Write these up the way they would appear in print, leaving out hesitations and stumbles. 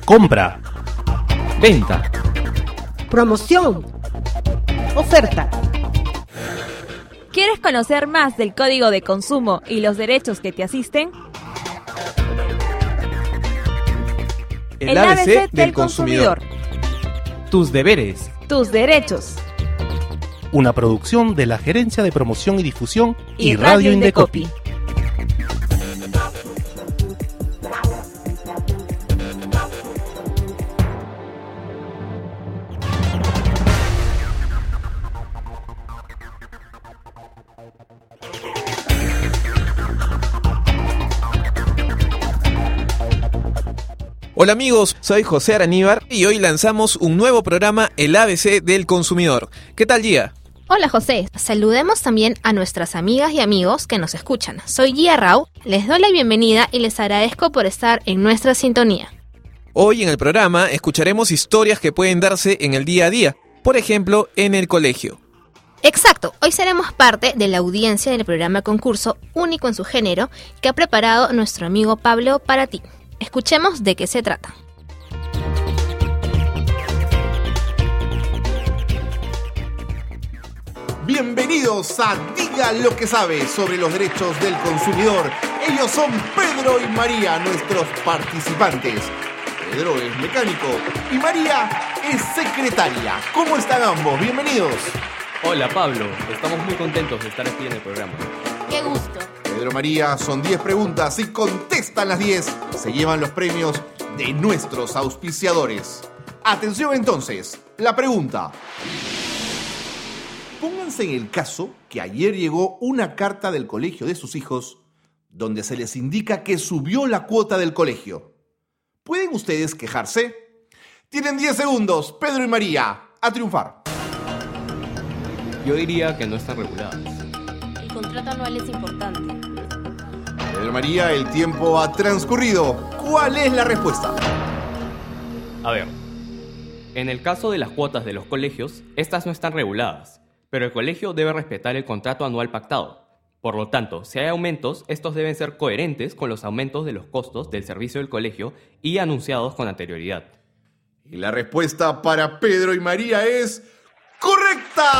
compra, venta, promoción, oferta. ¿Quieres conocer más del Código de Consumo y los derechos que te asisten? el ABC del consumidor. Tus deberes, tus derechos. una producción de la Gerencia de Promoción y Difusión Y Radio Indecopi. Hola amigos, soy José Araníbar y hoy lanzamos un nuevo programa, el ABC del Consumidor. ¿Qué tal, Gia? Hola José, saludemos también a nuestras amigas y amigos que nos escuchan. Soy Gia Rau, les doy la bienvenida y les agradezco por estar en nuestra sintonía. Hoy en el programa escucharemos historias que pueden darse en el día a día, por ejemplo, en el colegio. Exacto, hoy seremos parte de la audiencia del programa concurso único en su género que ha preparado nuestro amigo Pablo para ti. Escuchemos de qué se trata. Bienvenidos a Diga lo que sabe sobre los derechos del consumidor. Ellos son Pedro y María, nuestros participantes. Pedro es mecánico y María es secretaria. ¿Cómo están ambos? Bienvenidos. Hola Pablo, estamos muy contentos de estar aquí en el programa. ¡Qué gusto! Pedro y María, son 10 preguntas. Si contestan las 10, se llevan los premios de nuestros auspiciadores. Atención entonces, la pregunta. Pónganse en el caso que ayer llegó una carta del colegio de sus hijos donde se les indica que subió la cuota del colegio. ¿Pueden ustedes quejarse? Tienen 10 segundos, Pedro y María, a triunfar. Yo diría que no están reguladas. El contrato anual es importante. Pedro y María, el tiempo ha transcurrido. ¿Cuál es la respuesta? A ver, en el caso de las cuotas de los colegios, estas no están reguladas, pero el colegio debe respetar el contrato anual pactado. Por lo tanto, si hay aumentos, estos deben ser coherentes con los aumentos de los costos del servicio del colegio y anunciados con anterioridad. Y la respuesta para Pedro y María es ¡correcta!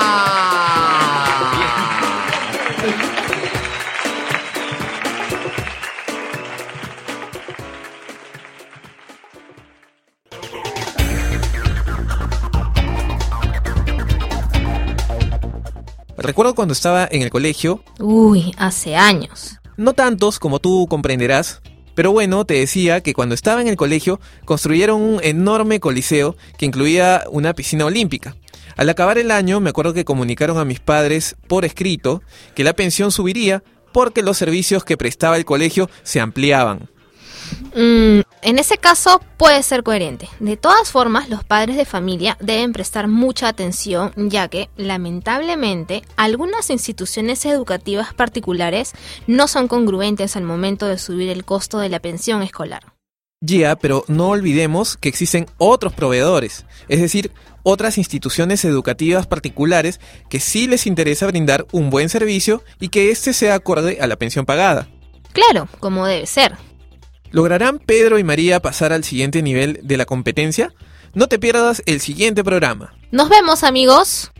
Recuerdo cuando estaba en el colegio, Uy, hace años. no tantos como tú comprenderás, pero bueno, te decía que cuando estaba en el colegio construyeron un enorme coliseo que incluía una piscina olímpica. Al acabar el año me acuerdo que comunicaron a mis padres por escrito que la pensión subiría porque los servicios que prestaba el colegio se ampliaban. En ese caso puede ser coherente. De todas formas, los padres de familia deben prestar mucha atención, ya que, lamentablemente, algunas instituciones educativas particulares no son congruentes al momento de subir el costo de la pensión escolar. Ya, pero no olvidemos que existen otros proveedores, es decir, otras instituciones educativas particulares que sí les interesa brindar un buen servicio y que éste sea acorde a la pensión pagada. Claro, como debe ser. ¿Lograrán Pedro y María pasar al siguiente nivel de la competencia? No te pierdas el siguiente programa. Nos vemos, amigos.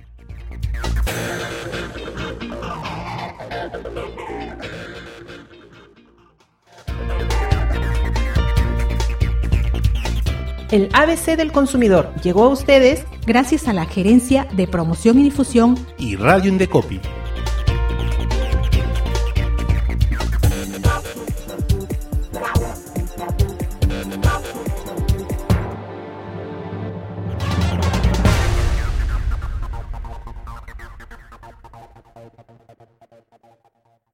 El ABC del Consumidor llegó a ustedes gracias a la Gerencia de Promoción y Difusión y Radio Indecopi.